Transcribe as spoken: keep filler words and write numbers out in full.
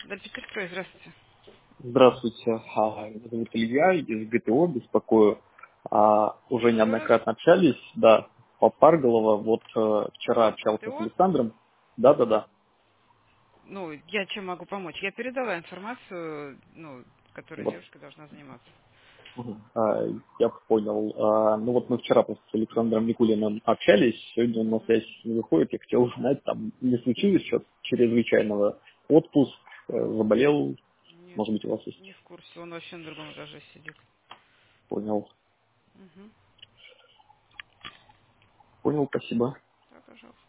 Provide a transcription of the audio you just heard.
Дальпетерстрой, здравствуйте. Здравствуйте, а, меня зовут Илья, из ГТО беспокою. А, Уже Еще раз. неоднократно общались, да, по Парголова. Вот э, вчера общался с ГТО? Александром. Да-да-да. Ну, я чем могу помочь? Я передала информацию, ну, которой Вот. девушка должна заниматься. Мгм. А, Я понял. А, Ну вот мы вчера просто с Александром Никулиным общались, сегодня он на Мгм. связь не выходит. Я хотел узнать, там не случилось что-то чрезвычайного. Отпуск, э, заболел, Нет, может быть, у вас есть. не в курсе. Он вообще на другом этаже сидит. Понял. Угу. Понял, спасибо. Да, пожалуйста.